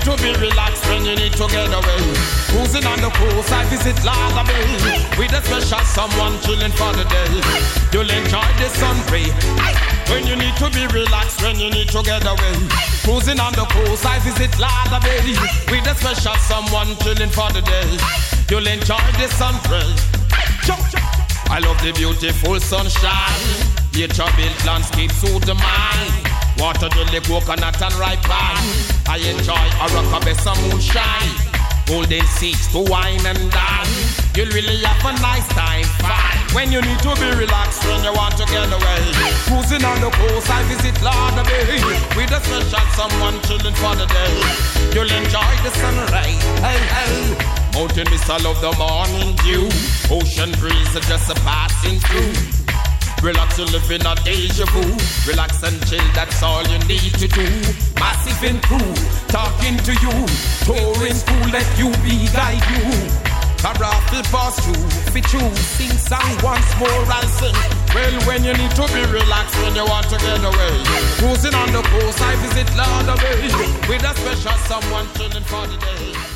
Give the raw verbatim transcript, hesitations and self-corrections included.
to be relaxed, when you need to get away. Cruising on the coast, I visit Laga Bay with a special someone chilling for the day. You'll enjoy the sun ray. When you need to be relaxed, when you need to get away. Cruising on the coast, I visit Laga Bay with a special someone chilling for the day. You'll enjoy the sun ray. I love the beautiful sunshine. Nature-built landscape suit the mind. Water, jelly, coconut and ripe vine. I enjoy a rockabessa moonshine. Golden seats to wine and dine. You'll really have a nice time, fine. When you need to be relaxed, when you want to get away. Cruising on the coast, I visit Lorna Bay with a special someone chilling for the day. You'll enjoy the sunrise, hey, hey. Mountain mist, I love the morning dew. Ocean breeze are just a passing through. Relax, you live in a deja vu. Relax and chill, that's all you need to do. Massive and cool, talking to you. Touring cool, let you be guide you. A raffle pass through, fit you. Sing song once more, I'll sing. Well, when you need to be relaxed, when you want to get away. Cruising on the coast, I visit Lorna Bay with a special someone chilling for the day.